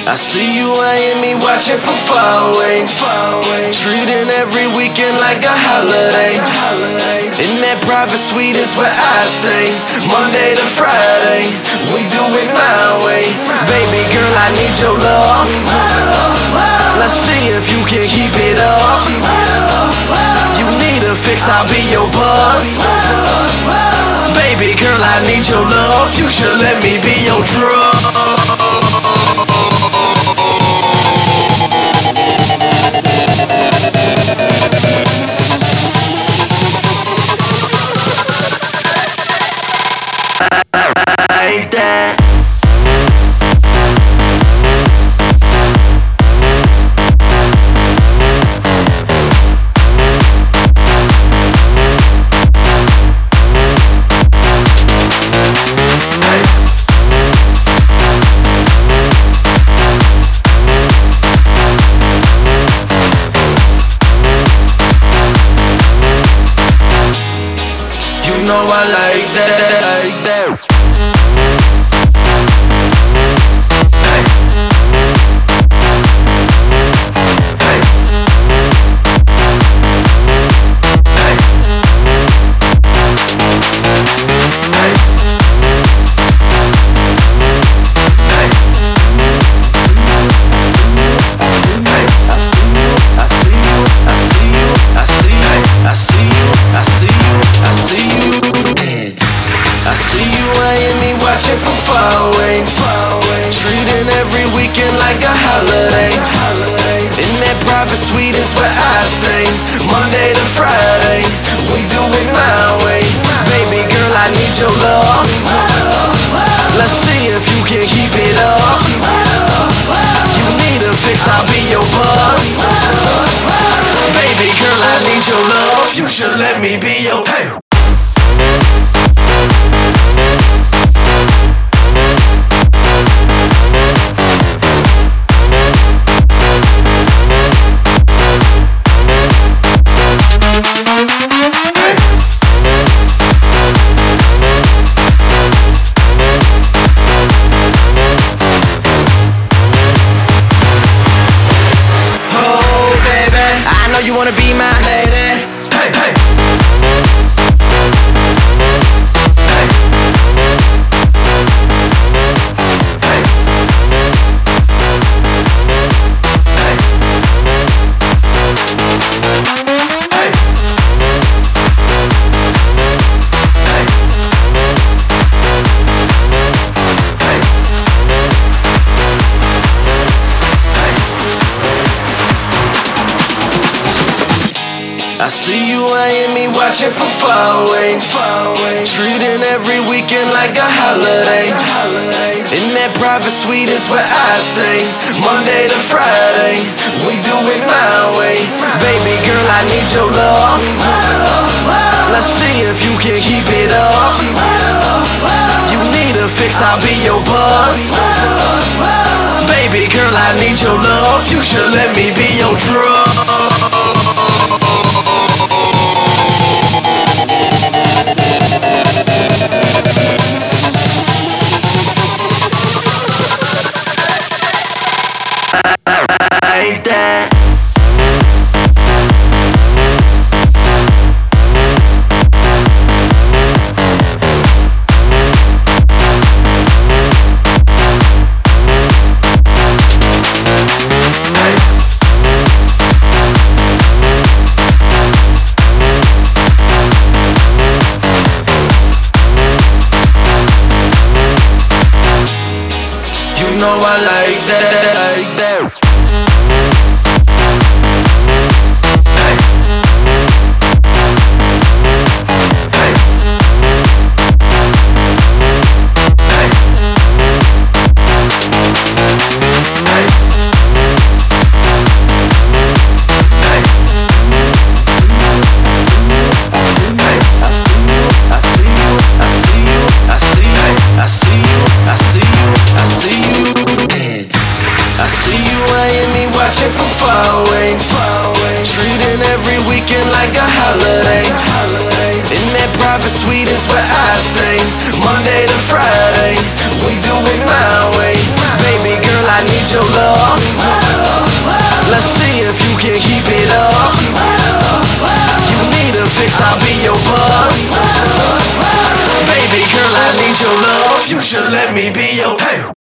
I see you eyeing me watching from far away. Treating every weekend like a holiday. In that private suite is where I stay. Monday to Friday, we do it my way. Baby girl, I need your love. Let's see if you can keep it up. You need a fix, I'll be your buzz. Baby girl, I need your love. You should let me be your drug. Like that. You know I like that, like that. Watching from far away. Treating every weekend like a holiday. In that private suite is where I stay. Monday to Friday, we do it my way. Baby girl, I need your love. Let's see if you can keep it up. You need a fix, I'll be your buzz. Baby girl, I need your love. You should let me be your hey. You wanna be my lady? Hey, hey. Hey. Hey. Hey. Hey. I see you eyeing me watching from far away. Treating every weekend like a holiday. In that private suite is where I stay. Monday to Friday, we do it my way. Baby girl, I need your love. Let's see if you can keep it up. You need a fix, I'll be your buzz. Baby girl, I need your love. You should let me be your drug. Like that. You know I like that, like that. From far away, treating every weekend like a holiday. In that private suite is where I stay. Monday to Friday, we do it my way. Baby girl, I need your love. Let's see if you can keep it up. You need a fix, I'll be your buzz. Baby girl, I need your love. You should let me be your. Hey.